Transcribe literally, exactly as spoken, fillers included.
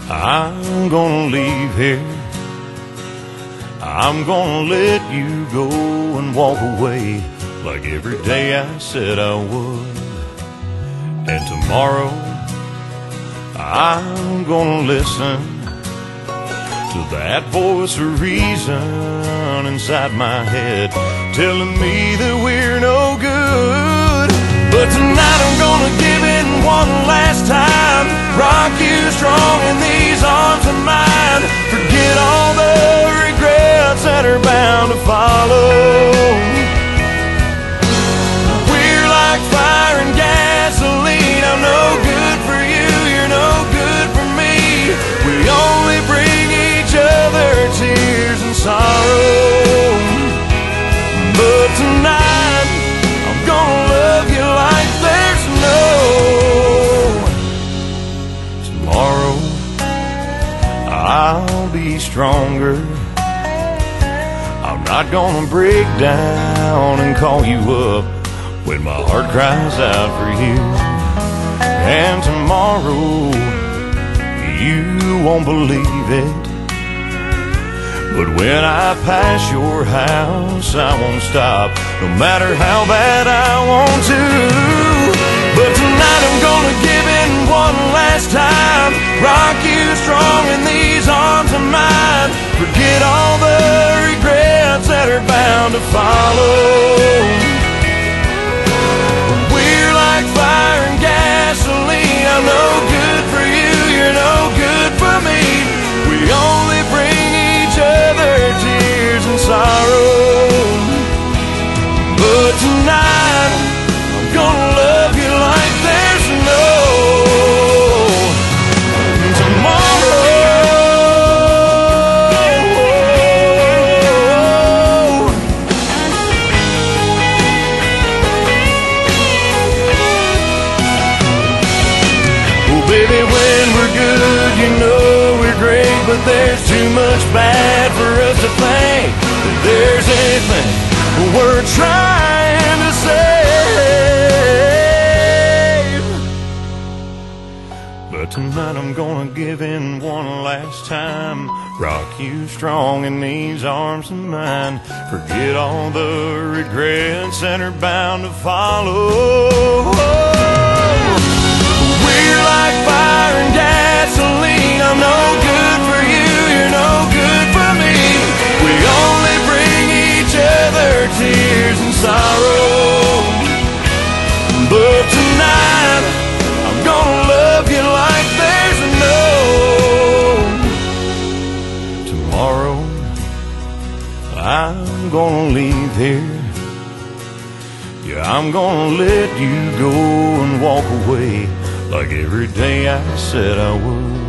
I'm gonna leave here. I'm gonna let you go and walk away like every day I said I would. And tomorrow I'm gonna listen to that voice of reason inside my head telling me that we're no good. But tonight I'm gonna give it one last time, rock you strong in these arms of mine. Forget all the regrets that are bound to follow. We're like fire and gasoline. I'm no good for you, you're no good for me. We only bring each other tears and sorrow. But tonight I'm gonna love you like there's no tomorrow. I'll be stronger. I'm not gonna break down and call you up when my heart cries out for you. And tomorrow you won't believe it, but when I pass your house I won't stop, no matter how bad I want to. But tonight I'm gonna give in one last time, rock you strong in these arms of mine. Forget all the regrets that are bound to follow. We're like fire and gasoline. I'm no good for you, you're no good for me. We only bring each other tears and sorrow. But tonight I'm gonna love you like there's no tomorrow. Oh baby, when we're good you know we're great, but there's too much bad for us to think that there's anything we're trying to save. But tonight I'm gonna give in one last time, rock you strong in these arms of mine. Forget all the regrets that are bound to follow. We're like fire and gasoline. I'm no good for you, you're no good for me. We only bring each other tears and sorrow. But tonight I'm gonna love you like there's no tomorrow. I'm gonna leave here. Yeah, I'm gonna let you go and walk away like every day I said I would.